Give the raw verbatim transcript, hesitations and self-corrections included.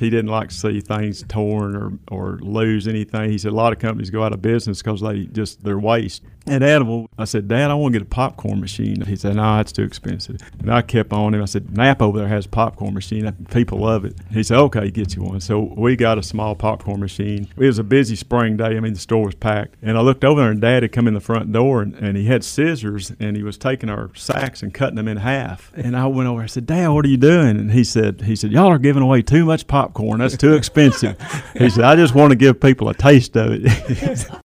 he didn't like to see things torn or, or lose anything. He said a lot of companies go out of business because they just, they're waste. At Edible, I said, Dad, I want to get a popcorn machine. He said, no, it's too expensive. And I kept on him. I said, Napa over there has a popcorn machine. People love it. He said, okay, get you one. So we got a small popcorn machine. It was a busy spring day. I mean, the store was packed. And I looked over there, and Dad had come in the front door, and, and he had scissors, and he was taking our sacks and cutting them in half. And I went over, I said, Dad, what are you doing? And he said, he said, y'all are giving away too much popcorn. That's too expensive. He said, I just want to give people a taste of it.